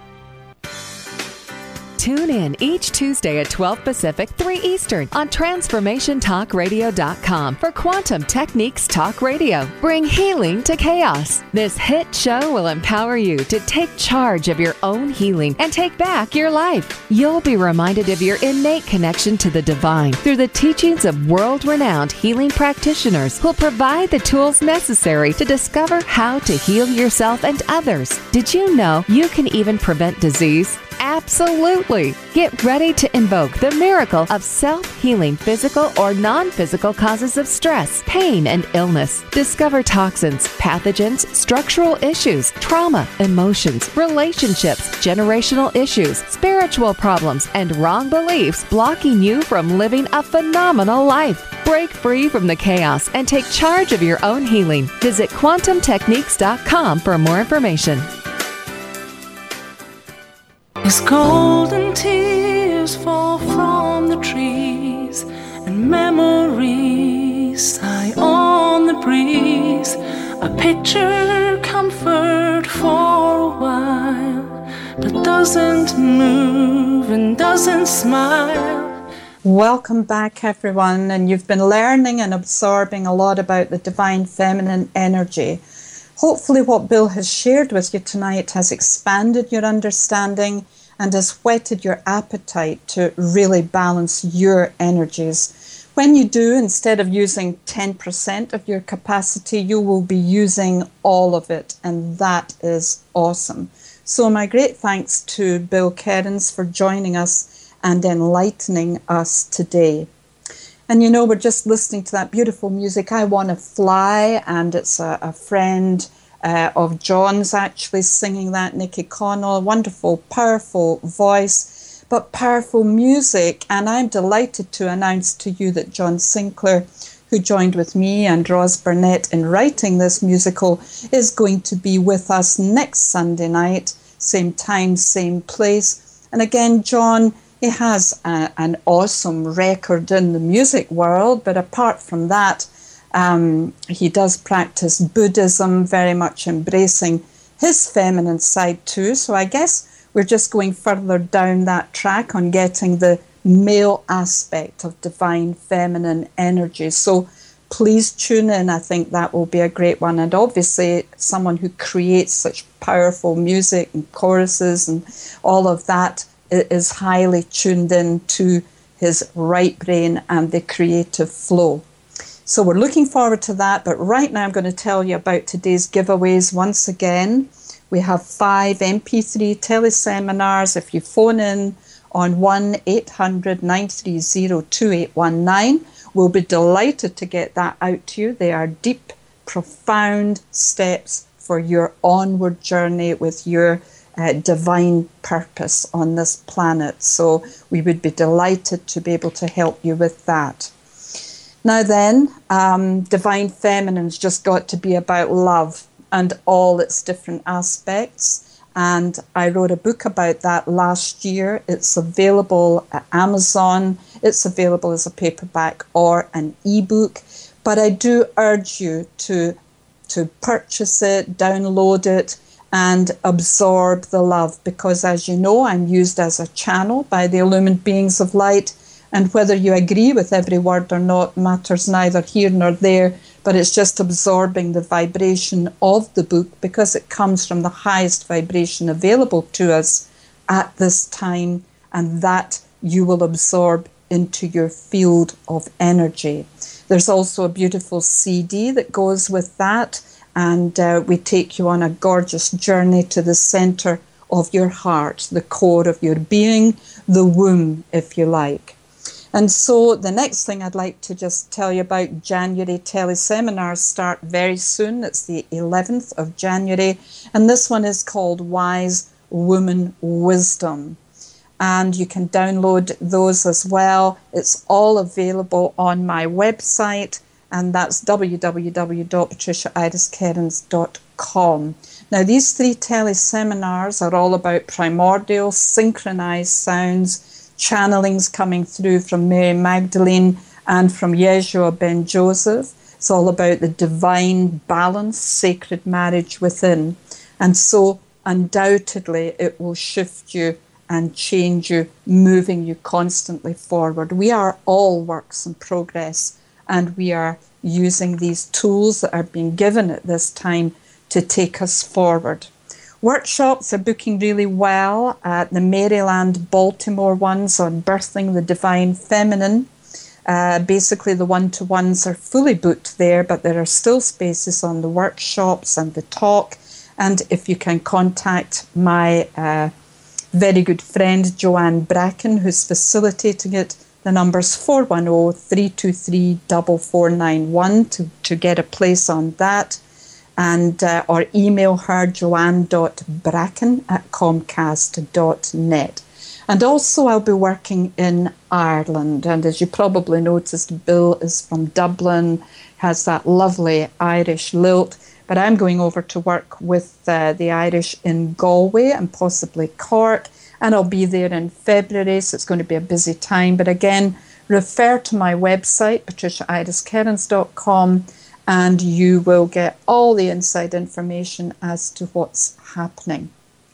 Tune in each Tuesday at twelve Pacific, three Eastern on transformation talk radio dot com for Quantum Techniques Talk Radio. Bring healing to chaos. This hit show will empower you to take charge of your own healing and take back your life. You'll be reminded of your innate connection to the divine through the teachings of world-renowned healing practitioners who'll provide the tools necessary to discover how to heal yourself and others. Did you know you can even prevent disease? Absolutely. Get ready to invoke the miracle of self-healing physical or non-physical causes of stress, pain, and illness. Discover toxins, pathogens, structural issues, trauma, emotions, relationships, generational issues, spiritual problems, and wrong beliefs blocking you from living a phenomenal life. Break free from the chaos and take charge of your own healing. Visit quantum techniques dot com for more information. As golden tears fall from the trees and memories sigh on the breeze, a picture comfort for a while, but doesn't move and doesn't smile. Welcome back, everyone, and you've been learning and absorbing a lot about the divine feminine energy. Hopefully what Bill has shared with you tonight has expanded your understanding and has whetted your appetite to really balance your energies When you do, instead of using ten percent of your capacity, you will be using all of it, and that is awesome. So my great thanks to Bill Kerins for joining us and enlightening us today. And you know, we're just listening to that beautiful music, I Wanna Fly, and it's a, a friend uh, of John's actually singing that, Nikki Connell, wonderful, powerful voice, but powerful music. And I'm delighted to announce to you that John Sinclair, who joined with me and Roz Burnett in writing this musical, is going to be with us next Sunday night, same time, same place. And again, John, he has a, an awesome record in the music world, but apart from that, um, he does practice Buddhism, very much embracing his feminine side too. So I guess we're just going further down that track on getting the male aspect of divine feminine energy. So please tune in. I think that will be a great one. And obviously, someone who creates such powerful music and choruses and all of that is highly tuned in to his right brain and the creative flow. So we're looking forward to that. But right now, I'm going to tell you about today's giveaways once again. We have five M P three teleseminars. If you phone in on one eight hundred nine three zero two eight one nine, we'll be delighted to get that out to you. They are deep, profound steps for your onward journey with your uh, divine purpose on this planet. So we would be delighted to be able to help you with that. Now then, um, Divine Feminine's just got to be about love and all its different aspects. And I wrote a book about that last year. It's available at Amazon. It's available as a paperback or an ebook. But I do urge you to, to purchase it, download it, and absorb the love. Because as you know, I'm used as a channel by the illumined beings of light. And whether you agree with every word or not matters neither here nor there. But it's just absorbing the vibration of the book because it comes from the highest vibration available to us at this time, and that you will absorb into your field of energy. There's also a beautiful C D that goes with that, and uh, we take you on a gorgeous journey to the center of your heart, the core of your being, the womb, if you like. And so the next thing I'd like to just tell you about, January teleseminars start very soon. It's the eleventh of January. And this one is called Wise Woman Wisdom. And you can download those as well. It's all available on my website. And that's w w w dot patricia iris kerins dot com. Now, these three teleseminars are all about primordial, synchronized sounds, channelings coming through from Mary Magdalene and from Yeshua ben Joseph. It's all about the divine balance, sacred marriage within. And so undoubtedly it will shift you and change you, moving you constantly forward. We are all works in progress, and we are using these tools that are being given at this time to take us forward. Workshops are booking really well at the Maryland, Baltimore ones on birthing the divine feminine. Uh, basically, the one-to-ones are fully booked there, but there are still spaces on the workshops and the talk. And if you can contact my uh, very good friend, Joanne Bracken, who's facilitating it, the number's four one zero, three two three, four four nine one to, to get a place on that. And uh, or email her, joanne dot bracken at comcast dot net. And also I'll be working in Ireland. And as you probably noticed, Bill is from Dublin, has that lovely Irish lilt. But I'm going over to work with uh, the Irish in Galway and possibly Cork. And I'll be there in February, so it's going to be a busy time. But again, refer to my website, patricia iris kerins dot com. And you will get all the inside information as to what's happening.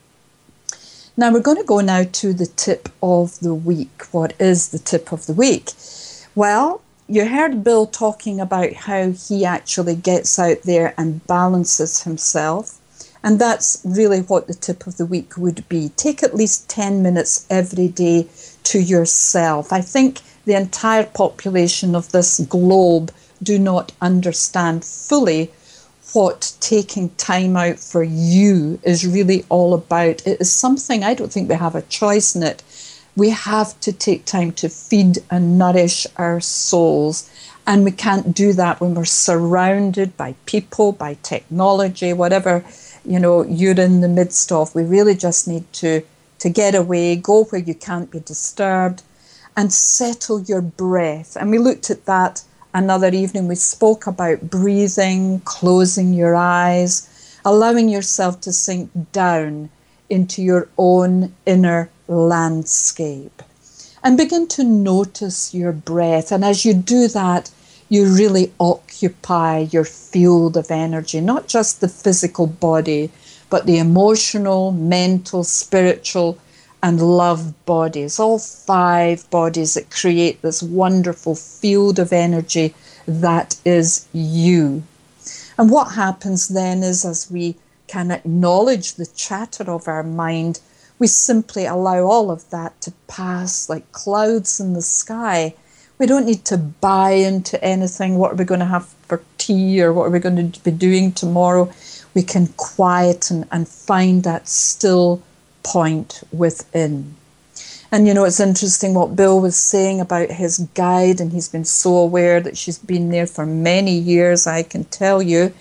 Now we're going to go now to the tip of the week. What is the tip of the week? Well, you heard Bill talking about how he actually gets out there and balances himself. And that's really what the tip of the week would be. Take at least ten minutes every day to yourself. I think the entire population of this globe do not understand fully what taking time out for you is really all about. It is something, I don't think we have a choice in it. We have to take time to feed and nourish our souls. And we can't do that when we're surrounded by people, by technology, whatever, you know, you're in the midst of. We really just need to, to get away, go where you can't be disturbed, and settle your breath. And we looked at that another evening. We spoke about breathing, closing your eyes, allowing yourself to sink down into your own inner landscape. And begin to notice your breath. And as you do that, you really occupy your field of energy, not just the physical body, but the emotional, mental, spiritual, and love bodies, all five bodies that create this wonderful field of energy that is you. And what happens then is, as we can acknowledge the chatter of our mind, we simply allow all of that to pass like clouds in the sky. We don't need to buy into anything. What are we going to have for tea, or what are we going to be doing tomorrow? We can quieten and find that still point within. And you know, it's interesting what Bill was saying about his guide, and he's been so aware that she's been there for many years, I can tell you.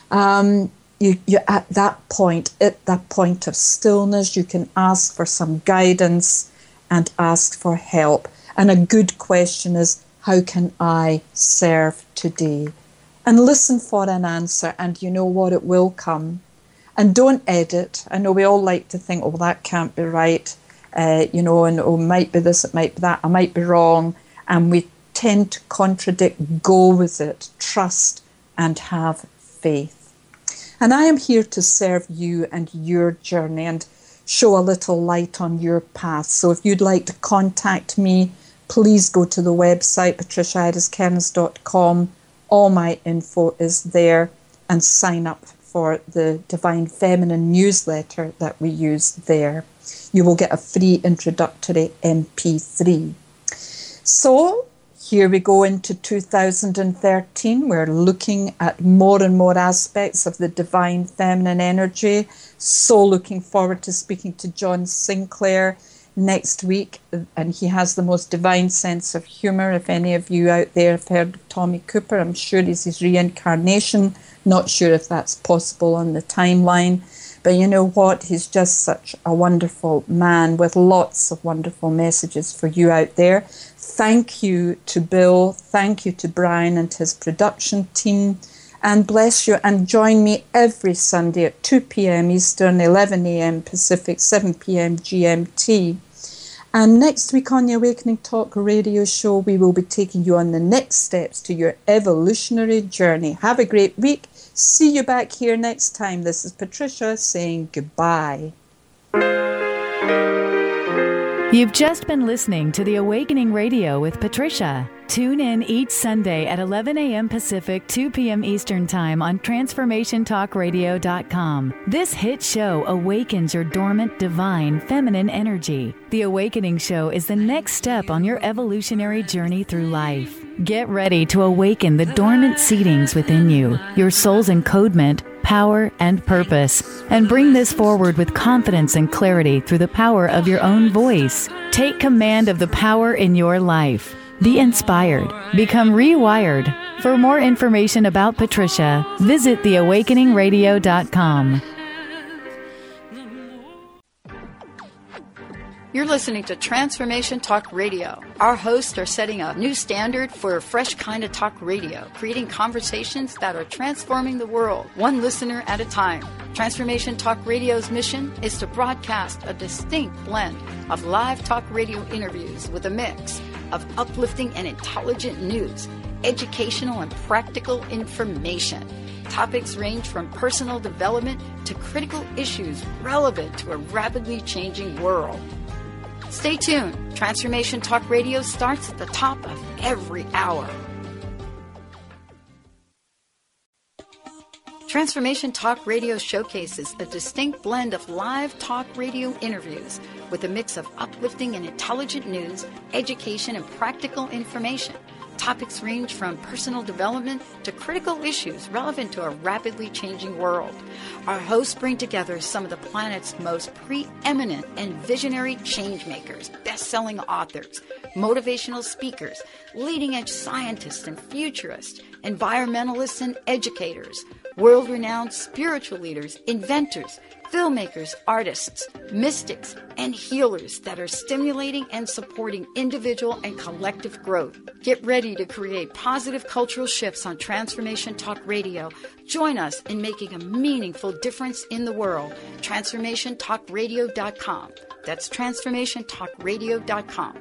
Um, you, you at that point, at that point of stillness, you can ask for some guidance and ask for help. And a good question is, how can I serve today? And listen for an answer, and you know what, it will come. And don't edit. I know we all like to think, oh, that can't be right, uh, you know, and oh, it might be this, it might be that, I might be wrong. And we tend to contradict. Go with it, trust, and have faith. And I am here to serve you and your journey and show a little light on your path. So if you'd like to contact me, please go to the website, patricia iris kearns dot com. All my info is there, and sign up for the Divine Feminine newsletter that we use there. You will get a free introductory M P three. So here we go into two thousand thirteen. We're looking at more and more aspects of the Divine Feminine energy. So looking forward to speaking to John Sinclair next week, and he has the most divine sense of humour. If any of you out there have heard of Tommy Cooper, I'm sure he's his reincarnation. Not sure if that's possible on the timeline, but you know what, he's just such a wonderful man with lots of wonderful messages for you out there. Thank you to Bill, thank you to Brian and his production team, and bless you, and join me every Sunday at two p.m. Eastern, eleven a.m. Pacific, seven p.m. G M T. And next week on the Awakening Talk radio show, we will be taking you on the next steps to your evolutionary journey. Have a great week. See you back here next time. This is Patricia saying goodbye. You've just been listening to The Awakening Radio with Patricia. Tune in each Sunday at eleven a.m. Pacific, two p.m. Eastern Time on transformation talk radio dot com. This hit show awakens your dormant, divine, feminine energy. The Awakening Show is the next step on your evolutionary journey through life. Get ready to awaken the dormant seedings within you, your soul's encodement, power, and purpose, and bring this forward with confidence and clarity through the power of your own voice. Take command of the power in your life. Be inspired. Become rewired. For more information about Patricia, visit the awakening radio dot com. You're listening to Transformation Talk Radio. Our hosts are setting a new standard for a fresh kind of talk radio, creating conversations that are transforming the world, one listener at a time. Transformation Talk Radio's mission is to broadcast a distinct blend of live talk radio interviews with a mix of uplifting and intelligent news, educational and practical information. Topics range from personal development to critical issues relevant to a rapidly changing world. Stay tuned. Transformation Talk Radio starts at the top of every hour. Transformation Talk Radio showcases a distinct blend of live talk radio interviews with a mix of uplifting and intelligent news, education, and practical information. Topics range from personal development to critical issues relevant to a rapidly changing world. Our hosts bring together some of the planet's most preeminent and visionary changemakers, best-selling authors, motivational speakers, leading-edge scientists and futurists, environmentalists and educators, world-renowned spiritual leaders, inventors, filmmakers, artists, mystics, and healers that are stimulating and supporting individual and collective growth. Get ready to create positive cultural shifts on Transformation Talk Radio. Join us in making a meaningful difference in the world. transformation talk radio dot com. That's transformation talk radio dot com.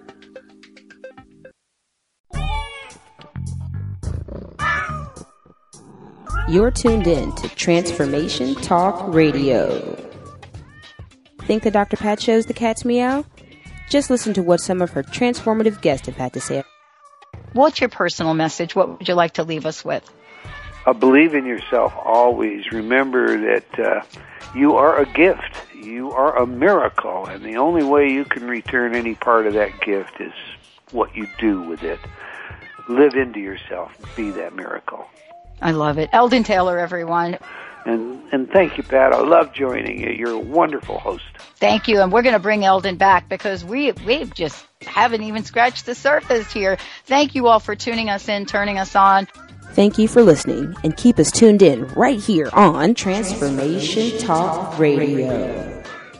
You're tuned in to Transformation Talk Radio. Think the Doctor Pat Show's the cat's meow? Just listen to what some of her transformative guests have had to say. What's your personal message? What would you like to leave us with? Uh, believe in yourself always. Remember that uh, you are a gift. You are a miracle, and the only way you can return any part of that gift is what you do with it. Live into yourself. Be that miracle. I love it. Eldon Taylor, everyone. And and thank you, Pat. I love joining you. You're a wonderful host. Thank you. And we're going to bring Eldon back because we we just haven't even scratched the surface here. Thank you all for tuning us in, turning us on. Thank you for listening, and keep us tuned in right here on Transformation Talk Radio.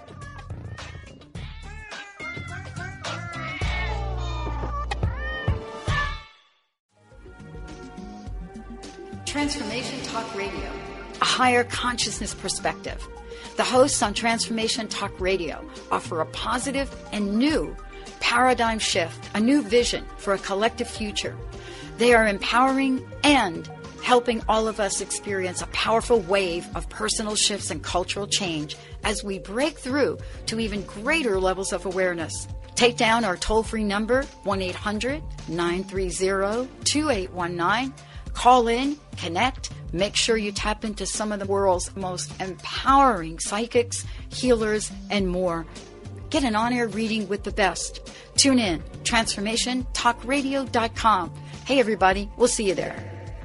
Transformation Talk Radio, a higher consciousness perspective. The hosts on Transformation Talk Radio offer a positive and new paradigm shift, a new vision for a collective future. They are empowering and helping all of us experience a powerful wave of personal shifts and cultural change as we break through to even greater levels of awareness. Take down our toll-free number, one eight hundred nine three zero two eight one nine. Call in, connect, make sure you tap into some of the world's most empowering psychics, healers, and more. Get an on-air reading with the best. Tune in, transformation talk radio dot com. Hey, everybody, we'll see you there.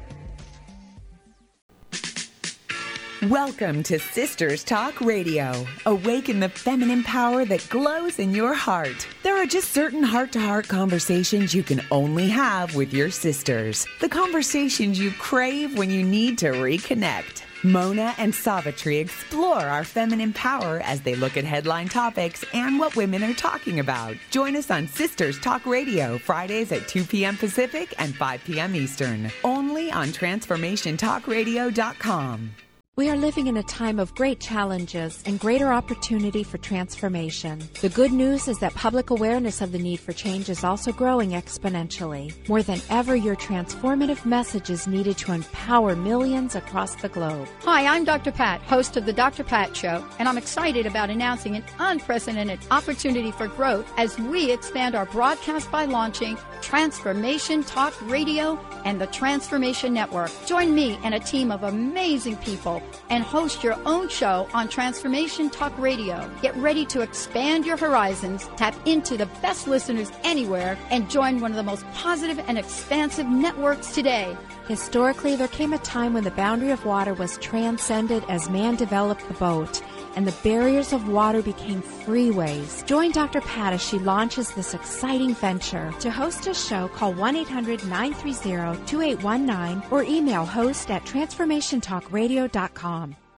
Welcome to Sisters Talk Radio. Awaken the feminine power that glows in your heart. There are just certain heart-to-heart conversations you can only have with your sisters. The conversations you crave when you need to reconnect. Mona and Savitri explore our feminine power as they look at headline topics and what women are talking about. Join us on Sisters Talk Radio, Fridays at two p.m. Pacific and five p.m. Eastern. Only on transformation talk radio dot com. We are living in a time of great challenges and greater opportunity for transformation. The good news is that public awareness of the need for change is also growing exponentially. More than ever, your transformative message is needed to empower millions across the globe. Hi, I'm Doctor Pat, host of The Doctor Pat Show, and I'm excited about announcing an unprecedented opportunity for growth as we expand our broadcast by launching Transformation Talk Radio and the Transformation Network. Join me and a team of amazing people and host your own show on Transformation Talk Radio. Get ready to expand your horizons, tap into the best listeners anywhere, and join one of the most positive and expansive networks today. Historically, there came a time when the boundary of water was transcended as man developed the boat, and the barriers of water became freeways. Join Doctor Pat as she launches this exciting venture. To host a show, call one eight hundred nine three zero two eight one nine or email host at transformation talk radio dot com.